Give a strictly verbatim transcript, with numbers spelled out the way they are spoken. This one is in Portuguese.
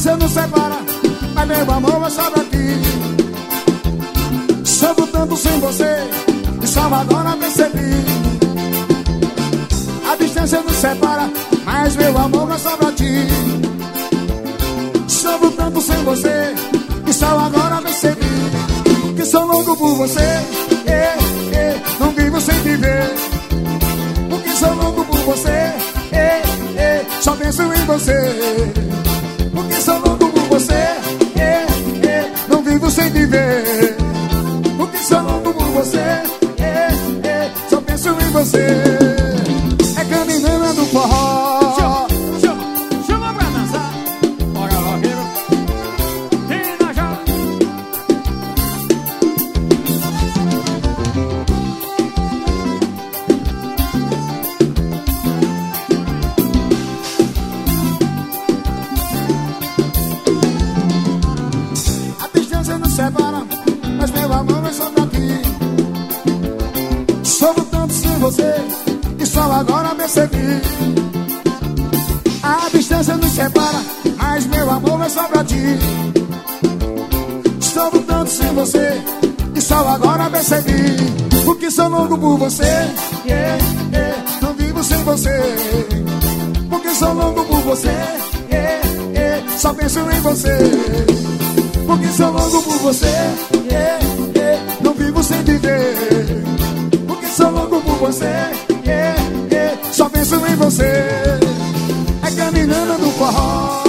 distância nos separa, mas meu amor é só pra ti. Sofro tanto sem você, e só agora percebi. A distância nos separa, mas meu amor é só pra ti. Sofro tanto sem você, e só agora percebi que sou louco por você, eh, eh, não vivo sem viver. Porque sou louco por você, eh, eh, só penso em você. Porque sou louco por você, eh, eh, não vivo sem viver. Porque sou louco por você, eh, eh, só penso em você. É caminhando do forró. Chama, chama, chama pra dançar. Bora, roqueiro. Tira já. A distância nos separa, mas meu amor é só pra ti. Sofro tanto sem você, e só agora percebi. A distância nos separa, mas meu amor é só pra ti. Sofro tanto sem você, e só agora percebi. Porque sou louco por você, yeah, yeah, não vivo sem você. Porque sou louco por você, yeah, yeah, só penso em você. Porque sou louco por você, yeah, yeah, não vivo sem viver. Porque sou louco por você, yeah, yeah, só penso em você. É caminhando no forró.